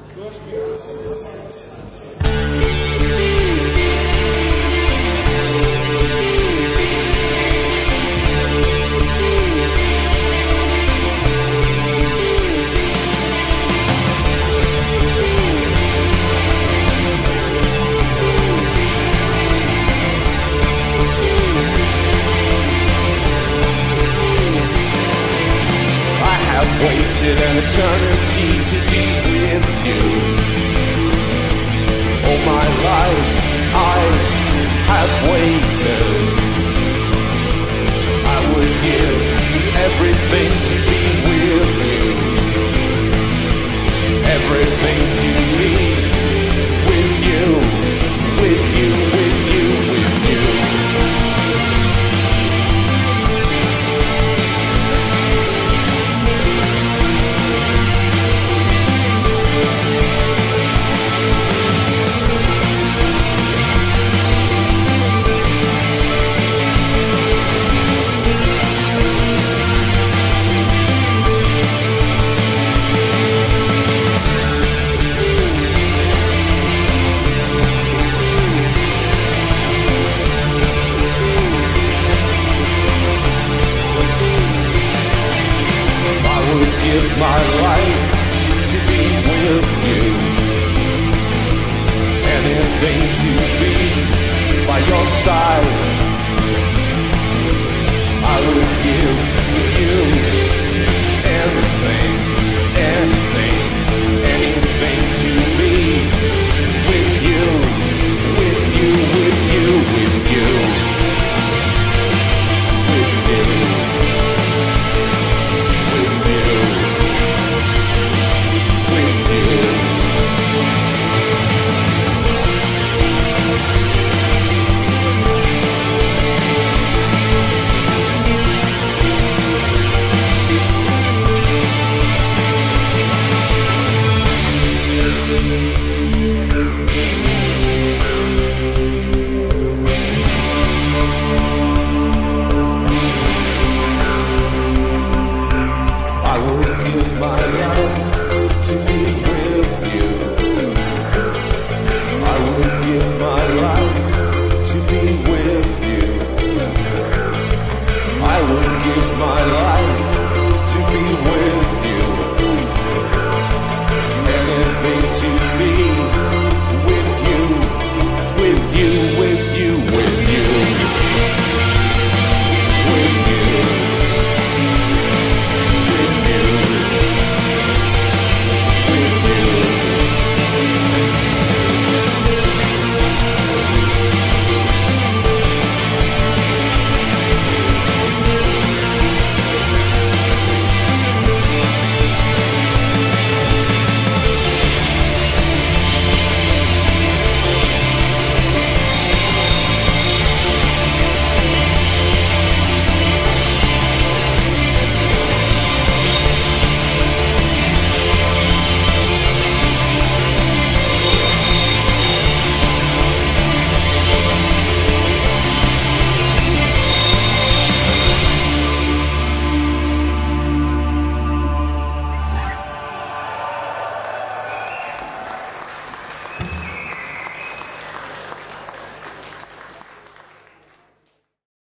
Waited an eternity to be with you. All my life I have waited. I would give everything to be with you. Everything to be with you, with you, with you, with you. Give my life to be with you. Anything to be by your side. I would give you everything, anything, anything to be with you, with you, with you, with you, with you. I would give my life